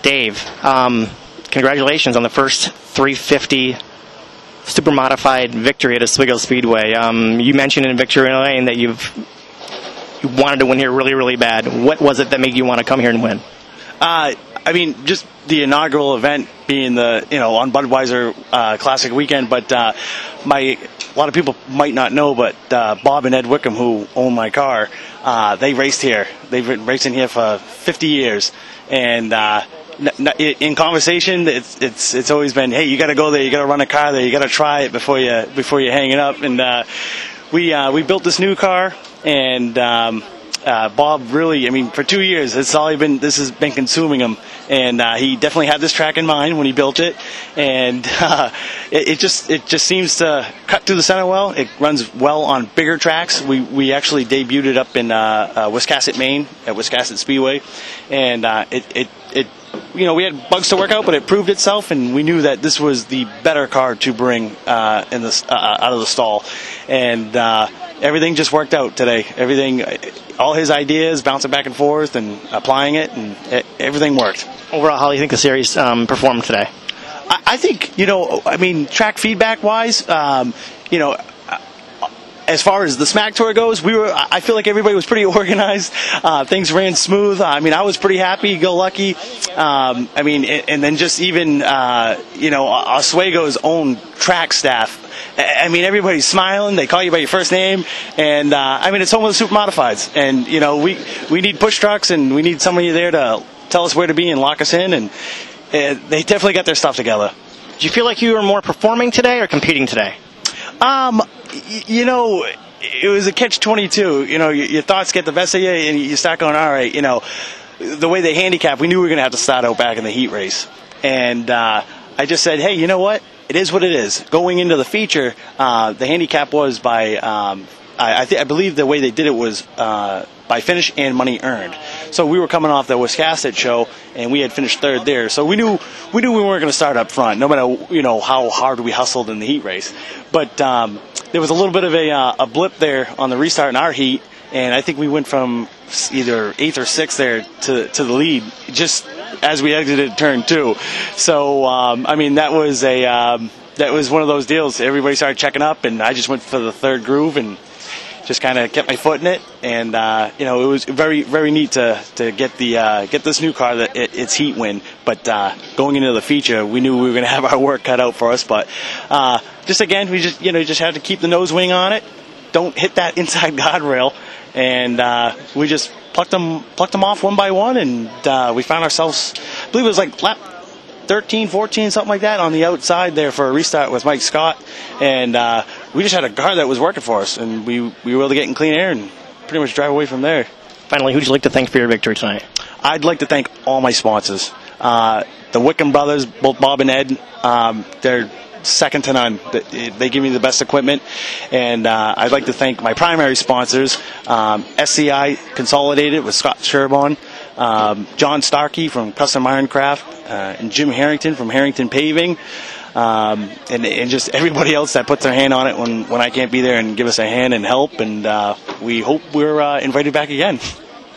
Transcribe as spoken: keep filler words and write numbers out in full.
Dave, um, congratulations on the first three fifty super modified victory at Oswego Speedway. Um, you mentioned in Victory Lane that you've you wanted to win here really, really bad. What was it that made you want to come here and win? Uh, I mean, just the inaugural event being the, you know, on Budweiser uh, Classic weekend, but uh, my a lot of people might not know, but uh, Bob and Ed Wickham, who own my car, uh, they raced here. They've been racing here for fifty years, and uh, in conversation, it's it's it's always been, hey, you got to go there, you got to run a car there, you got to try it before you before you hang it up. And uh, we uh, we built this new car, and um, uh, Bob really, I mean, for two years, it's all been this has been consuming him, and uh, he definitely had this track in mind when he built it, and uh, it, it just it just seems to cut through the center well. It runs well on bigger tracks. We we actually debuted it up in uh, uh, Wiscasset, Maine, at Wiscasset Speedway, and uh, it it it. You know, we had bugs to work out, but it proved itself, and we knew that this was the better car to bring uh, in the, uh, out of the stall. And uh, everything just worked out today. Everything, all his ideas, bouncing back and forth and applying it, and it, everything worked. Overall, how do you think the series um, performed today? I, I think, you know, I mean, track feedback-wise, um, you know, as far as the Smack Tour goes, we were. I feel like everybody was pretty organized. Uh, things ran smooth. I mean, I was pretty happy, go lucky. Um, I mean, and, and then just even, uh, you know, Oswego's own track staff. I mean, everybody's smiling. They call you by your first name, and uh, I mean, it's home of the super modifieds. And you know, we we need push trucks, and we need somebody there to tell us where to be and lock us in. And uh, they definitely got their stuff together. Do you feel like you were more performing today or competing today? Um. You know, it was a catch twenty-two. You know, your thoughts get the best of you, and you start going, all right, you know, the way they handicap, we knew we were going to have to start out back in the heat race. And uh, I just said, hey, you know what? It is what it is. Going into the feature, uh, the handicap was by, um, I, I, th- I believe the way they did it was uh, by finish and money earned. So we were coming off the Wiscasset show, and we had finished third there. So we knew we knew we weren't going to start up front, no matter, you know, how hard we hustled in the heat race. But um, there was a little bit of a, uh, a blip there on the restart in our heat, and I think we went from either eighth or sixth there to to the lead just as we exited turn two. So um, I mean, that was a um, that was one of those deals. Everybody started checking up, and I just went for the third groove and just kind of kept my foot in it. And uh, you know, it was very very neat to to get the uh, get this new car that it, its heat win. But uh, going into the feature, we knew we were going to have our work cut out for us. But uh, just again, we just you know just had to keep the nose wing on it. Don't hit that inside guardrail, and uh, we just plucked them plucked them off one by one, and uh, we found ourselves, I believe it was like lap thirteen, fourteen, something like that, on the outside there for a restart with Mike Scott, and uh, we just had a car that was working for us, and we we were able to get in clean air and pretty much drive away from there. Finally, who would you like to thank for your victory tonight? I'd like to thank all my sponsors, uh, the Wickham brothers, both Bob and Ed. Um, they're second to none. They give me the best equipment, and uh, I'd like to thank my primary sponsors, um, S C I Consolidated with Scott Sherbon, um, John Starkey from Custom Ironcraft, uh, and Jim Harrington from Harrington Paving, um, and, and just everybody else that puts their hand on it when, when I can't be there and give us a hand and help, and uh, we hope we're uh, invited back again.